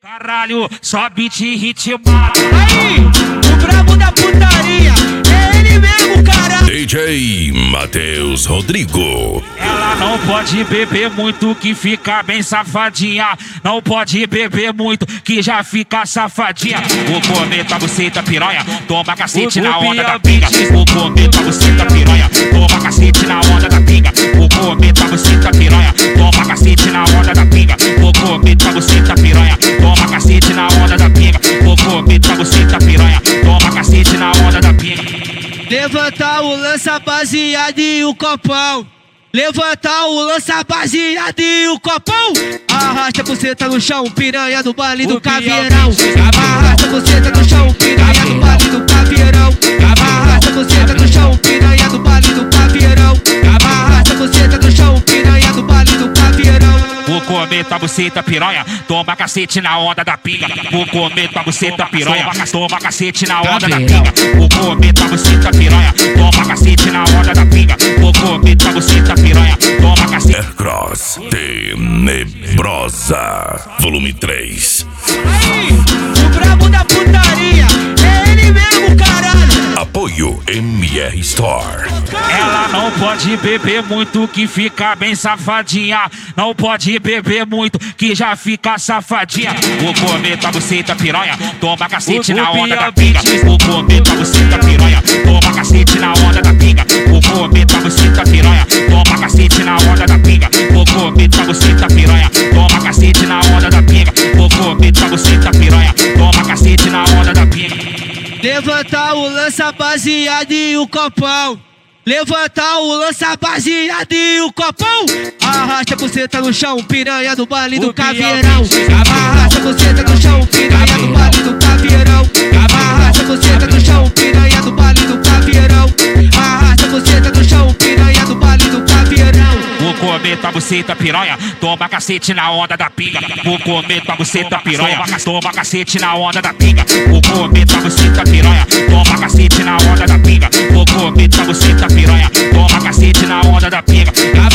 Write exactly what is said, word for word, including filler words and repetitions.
Caralho, só beat ritmado. Aí, o brabo da putaria, é ele mesmo, caralho. D J Matheus Rodrigo. Ela não pode beber muito que fica bem safadinha. Não pode beber muito que já fica safadinha. Vou comer tua buceta piranha, toma cacete na onda da pinga. Vou comer tua buceta piranha, toma cacete na onda da pinga. Vou comer tua buceta piranha, toma cacete na onda da pinga. Vou comer tua buceta piranha, toma cacete na onda da pinga. Vou comer tua buceta piranha, toma cacete na onda da pinga. Levanta o lança baseado e o copão. Levanta o lança baseado e o copão. Arrasta a buceta no chão, piranha do baile do caveirão. Arrasta a buceta no chão, piranha do baile do caveirão. Arrasta a buceta no chão, piranha do baile do caveirão. Arrasta a buceta no chão, piranha do baile do caveirão. Vou comer tua buceta piranha, toma cacete na onda da pinga. Vou comer tua buceta piranha, toma cacete na onda da pinga. Vou comer tua buceta piranha, toma cacete na onda da pinga. Vou comer tua buceta piranha, toma cacete. Aircross Tenebrosa Volume três. Aí, o brabo da putaria, é ele mesmo, caralho. Apoio M R Store. Ela não pode beber muito que fica bem safadinha. Não pode beber muito que já fica safadinha. Vou comer tua buceta piranha, toma cacete na onda da pinga. Vou comer tua buceta piranha, toma cacete na onda da pinga. Vou comer tua buceta piranha, toma cacete na onda da pinga. Vou comer tua buceta piranha, toma cacete na onda da pinga. Vou comer tua buceta piranha, toma cacete na onda da pinga. Levanta o lança baseado e o copão. Levanta o lança baseado e o copão. Arrasta a buceta no chão, piranha do baile do caveirão. Arrasta a buceta no chão, piranha do baile do caveirão. Arrasta a buceta no chão, piranha do baile do caveirão. Arrasta a buceta no chão, piranha do baile do caveirão. Vou comer tua buceta piranha, toma cacete na onda da pinga. Vou comer tua buceta piranha, toma cacete na onda da pinga. Vou comer tua buceta piranha, toma cacete na onda da pinga. Vou comer tua buceta piranha, toma cacete na onda da pinga.